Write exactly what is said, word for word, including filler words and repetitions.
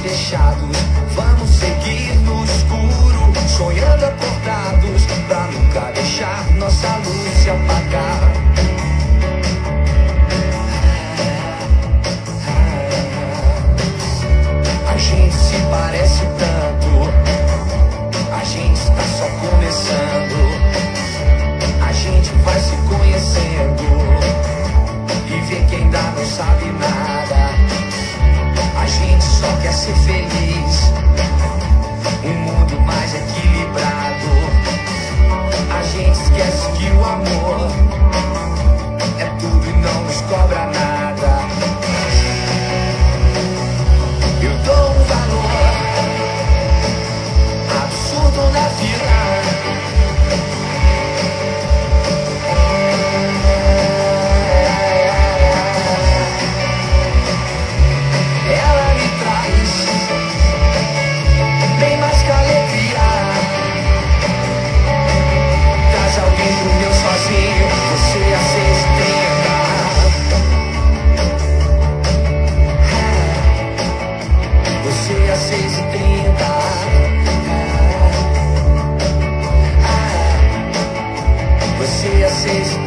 fechados. Vamos seguir no escuro, sonhando acordados, pra nunca deixar nossa luz se apagar. A gente se parece tanto, a gente está só começando. A gente vai se conhecendo e vê que ainda não sabe nada. A gente só quer ser feliz, um mundo mais equilibrado. A gente esquece que o amor é tudo e não nos cobra nada. Eu dou um valor absurdo na vida. Ela me traz bem mais que alegria. Traz alguém pro meu sozinho, você às seis e trinta. Você às seis e trinta. Você às seis e trinta.